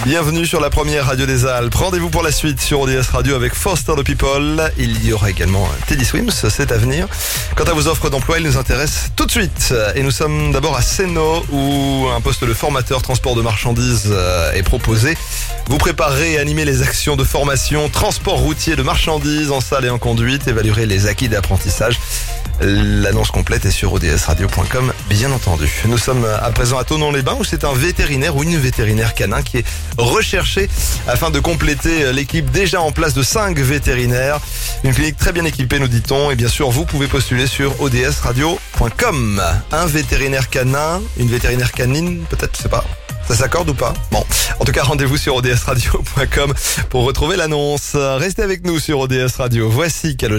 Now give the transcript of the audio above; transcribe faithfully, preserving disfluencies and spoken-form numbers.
Bienvenue sur la première radio des Alpes. Rendez-vous pour la suite sur O D S Radio avec Foster the People. Il y aura également Teddy Swims, c'est à venir. Quant à vos offres d'emploi, ils nous intéressent tout de suite. Et nous sommes d'abord à Sénaux où un poste de formateur transport de marchandises est proposé. Vous préparerez et animez les actions de formation, transport routier de marchandises en salle et en conduite, évaluerez les acquis d'apprentissage. L'annonce complète est sur o d s radio point com, bien entendu. Nous sommes à présent à Thonon-les-Bains où c'est un vétérinaire ou une vétérinaire canin qui est recherché afin de compléter l'équipe déjà en place de cinq vétérinaires. Une clinique très bien équipée, nous dit-on. Et bien sûr, vous pouvez postuler sur o d s radio point com. Un vétérinaire canin, une vétérinaire canine, peut-être, je sais pas. Ça s'accorde ou pas? Bon, en tout cas, rendez-vous sur o d s radio point com pour retrouver l'annonce. Restez avec nous sur O D S Radio. Voici Calogero.